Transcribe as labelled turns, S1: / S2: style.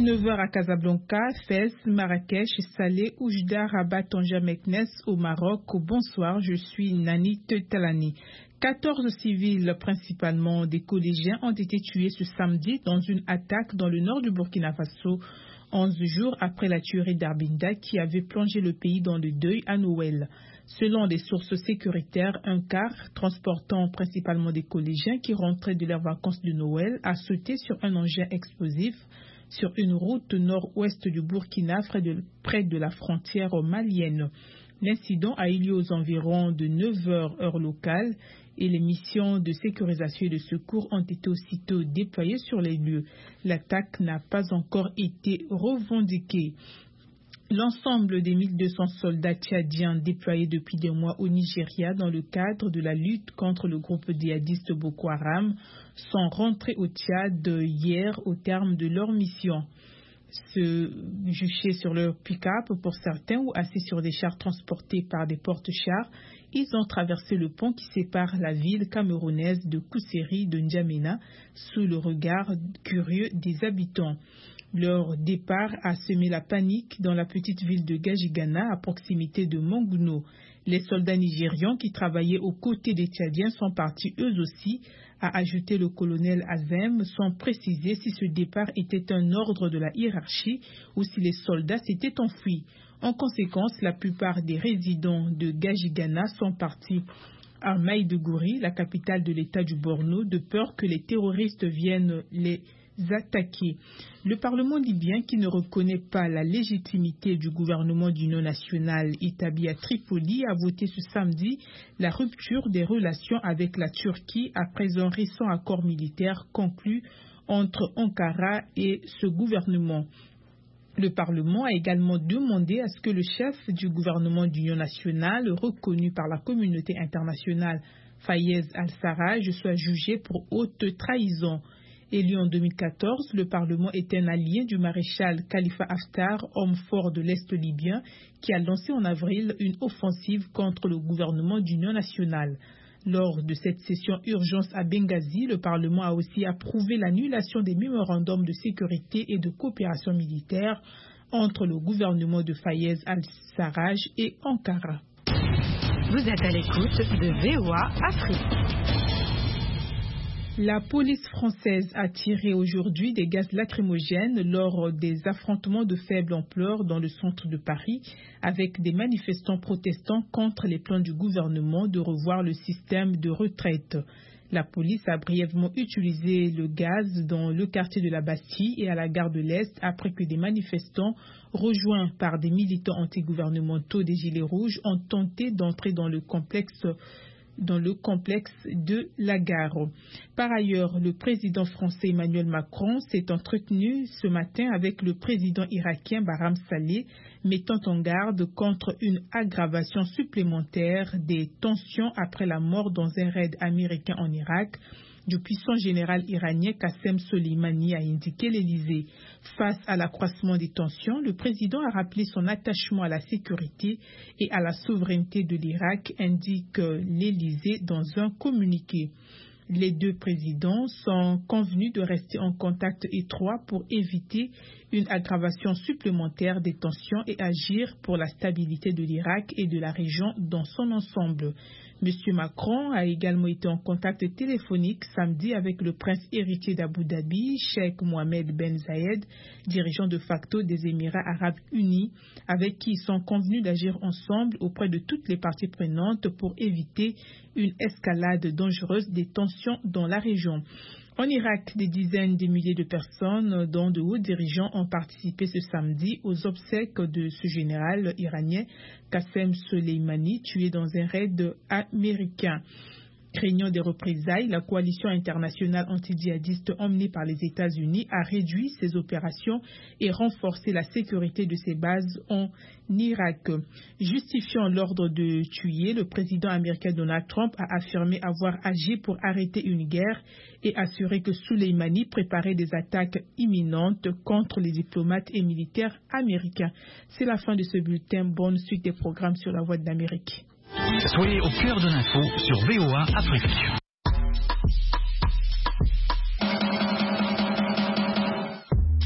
S1: 9 heures à Casablanca, Fès, Marrakech, Salé, Oujda, Rabat, Tanja, Meknès au Maroc. Bonsoir, je suis Nani Talani. 14 civils, principalement des collégiens, ont été tués ce samedi dans une attaque dans le nord du Burkina Faso, 11 jours après la tuerie d'Arbinda qui avait plongé le pays dans le deuil à Noël. Selon des sources sécuritaires, un car transportant principalement des collégiens qui rentraient de leurs vacances de Noël a sauté sur un engin explosif sur une route nord-ouest du Burkina, près de la frontière malienne. L'incident a eu lieu aux environs de 9 heures heure locale et les missions de sécurisation et de secours ont été aussitôt déployées sur les lieux. L'attaque n'a pas encore été revendiquée. L'ensemble des 1200 soldats tchadiens déployés depuis des mois au Nigeria dans le cadre de la lutte contre le groupe djihadiste Boko Haram sont rentrés au Tchad hier au terme de leur mission. Juchés sur leur pick-up pour certains ou assis sur des chars transportés par des porte-chars, ils ont traversé le pont qui sépare la ville camerounaise de Kousséri de N'Djamena sous le regard curieux des habitants. Leur départ a semé la panique dans la petite ville de Gajigana à proximité de Monguno. Les soldats nigérians qui travaillaient aux côtés des Tchadiens sont partis eux aussi, a ajouté le colonel Azem, sans préciser si ce départ était un ordre de la hiérarchie ou si les soldats s'étaient enfuis. En conséquence, la plupart des résidents de Gajigana sont partis à Maïdougouri, la capitale de l'État du Borno, de peur que les terroristes viennent les attaquer. Le Parlement libyen, qui ne reconnaît pas la légitimité du gouvernement d'union nationale établi à Tripoli, a voté ce samedi la rupture des relations avec la Turquie après un récent accord militaire conclu entre Ankara et ce gouvernement. Le Parlement a également demandé à ce que le chef du gouvernement d'union nationale, reconnu par la communauté internationale, Fayez al-Sarraj, soit jugé pour haute trahison. Élu en 2014, le Parlement est un allié du maréchal Khalifa Haftar, homme fort de l'Est libyen, qui a lancé en avril une offensive contre le gouvernement d'union nationale. Lors de cette session urgence à Benghazi, le Parlement a aussi approuvé l'annulation des mémorandums de sécurité et de coopération militaire entre le gouvernement de Fayez al-Sarraj et Ankara.
S2: Vous êtes à l'écoute de VOA Afrique.
S1: La police française a tiré aujourd'hui des gaz lacrymogènes lors des affrontements de faible ampleur dans le centre de Paris avec des manifestants protestant contre les plans du gouvernement de revoir le système de retraite. La police a brièvement utilisé le gaz dans le quartier de la Bastille et à la gare de l'Est après que des manifestants rejoints par des militants antigouvernementaux des Gilets rouges ont tenté d'entrer dans le complexe de la gare. Par ailleurs, le président français Emmanuel Macron s'est entretenu ce matin avec le président irakien Barham Saleh, mettant en garde contre une aggravation supplémentaire des tensions après la mort dans un raid américain en Irak du puissant général iranien Qassem Soleimani, a indiqué l'Élysée. Face à l'accroissement des tensions, le président a rappelé son attachement à la sécurité et à la souveraineté de l'Irak, indique l'Élysée dans un communiqué. Les deux présidents sont convenus de rester en contact étroit pour éviter une aggravation supplémentaire des tensions et agir pour la stabilité de l'Irak et de la région dans son ensemble. M. Macron a également été en contact téléphonique samedi avec le prince héritier d'Abu Dhabi, Cheikh Mohammed Ben Zayed, dirigeant de facto des Émirats arabes unis, avec qui ils sont convenus d'agir ensemble auprès de toutes les parties prenantes pour éviter une escalade dangereuse des tensions dans la région. En Irak, des dizaines de milliers de personnes, dont de hauts dirigeants, ont participé ce samedi aux obsèques de ce général iranien, Qassem Soleimani, tué dans un raid américain. Craignant des représailles, la coalition internationale antidjihadiste emmenée par les États-Unis a réduit ses opérations et renforcé la sécurité de ses bases en Irak. Justifiant l'ordre de tuer, le président américain Donald Trump a affirmé avoir agi pour arrêter une guerre et assuré que Soleimani préparait des attaques imminentes contre les diplomates et militaires américains. C'est la fin de ce bulletin. Bonne suite des programmes sur la Voix de l'Amérique.
S3: Soyez au cœur de l'info sur VOA Afrique.